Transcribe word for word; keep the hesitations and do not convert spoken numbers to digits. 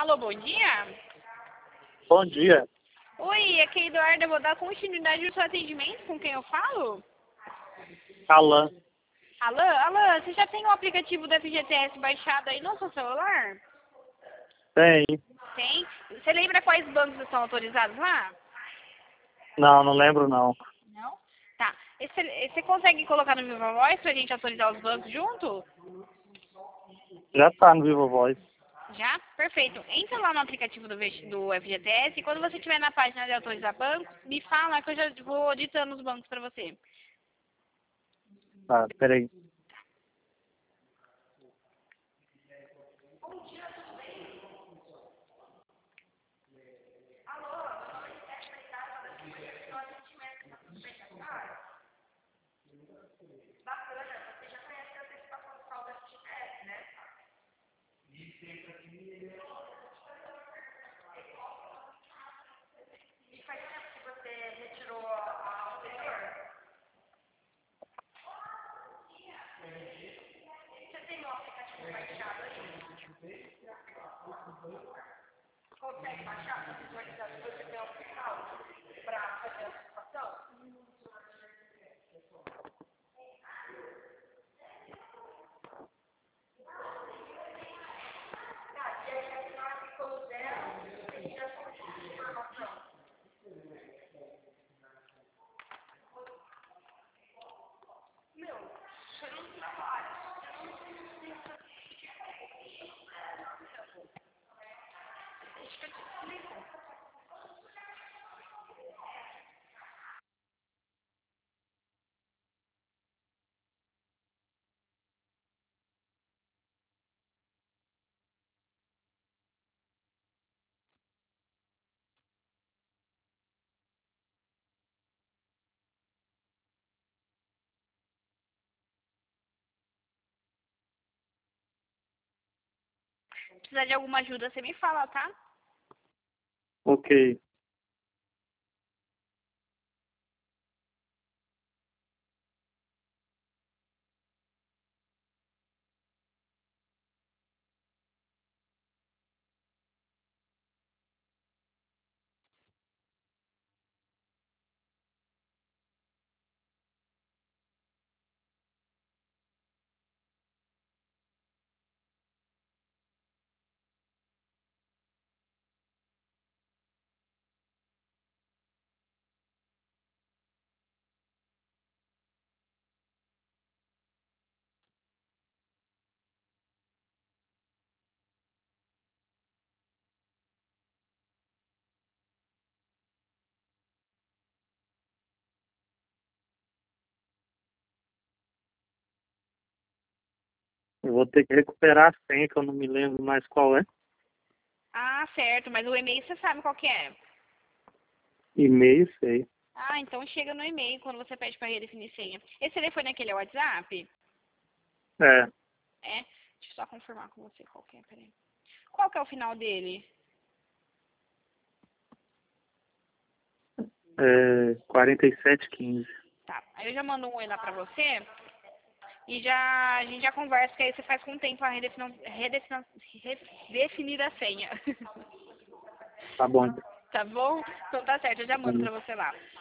Alô, bom dia? Bom dia. Oi, aqui é Eduarda, eu vou dar continuidade ao seu atendimento, com quem eu falo? Alan. Alô, alô, você já tem o aplicativo do F G T S baixado aí no seu celular? Tem. Tem? Você lembra quais bancos estão autorizados lá? Não, não lembro não. Não? Tá. Esse- Você consegue colocar no Viva Voz pra gente autorizar os bancos junto? Já tá no Vivo Voz. Já? Perfeito. Entra lá no aplicativo do, V- do F G T S e quando você estiver na página de autorizar bancos, me fala que eu já vou ditando os bancos pra você. Tá, peraí. Se precisar de alguma ajuda, você me fala, tá? Ok. Eu vou ter que recuperar a senha, que eu não me lembro mais qual é. Ah, certo, mas o e-mail você sabe qual que é. E-mail, sei. Ah, então chega no e-mail quando você pede para redefinir senha. Esse telefone aqui ele é o WhatsApp? É. É? Deixa eu só confirmar com você qual que é, peraí. Qual que é o final dele? É quarenta e sete quinze. Tá, aí eu já mando um oi lá pra você e já, a gente já conversa, que aí você faz com o tempo a redefinir, redefinir, redefinir a senha. Tá bom. Tá bom? Então tá certo, eu já mando pra você lá.